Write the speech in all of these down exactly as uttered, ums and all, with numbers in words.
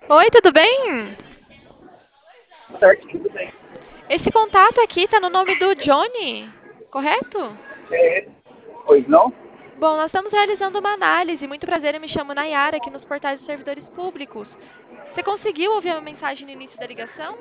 Oi, tudo bem? Certo, tudo bem. Esse contato aqui tá no nome do Johnny, correto? É, pois não? Bom, nós estamos realizando uma análise. Muito prazer, eu me chamo Nayara, aqui nos portais dos servidores públicos. Você conseguiu ouvir a mensagem no início da ligação?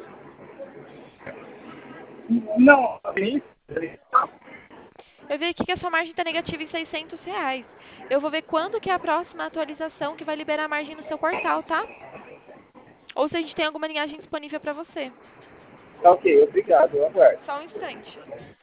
Não, sim. Eu vi aqui que a sua margem está negativa em seiscentos reais. Eu vou ver quando que é a próxima atualização que vai liberar a margem no seu portal, tá? Ou se a gente tem alguma linhagem disponível para você. Tá ok, obrigado, eu aguardo. Só um instante.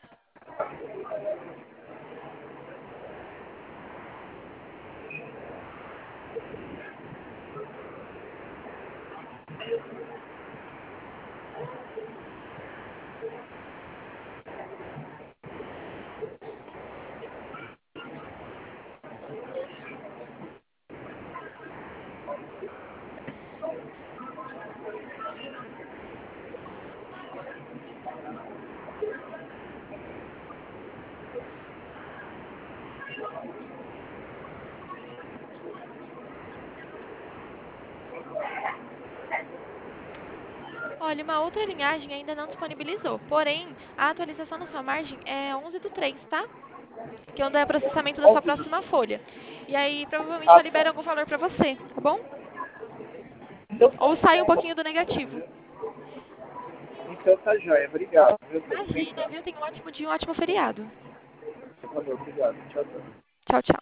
Olha, uma outra linhagem ainda não disponibilizou. Porém, a atualização da sua margem é onze do três, tá? Que é onde é o processamento da sua onze próxima folha. E aí, provavelmente, já Ah, tá. libera algum valor para você, tá bom? Então Ou tá, sai um então, pouquinho do negativo. bom. Então tá jóia, obrigado. Eu tô Imagina, pensando. viu? Tenha um ótimo dia, um ótimo feriado. Valeu, obrigado. Tchau, tchau. Tchau, tchau.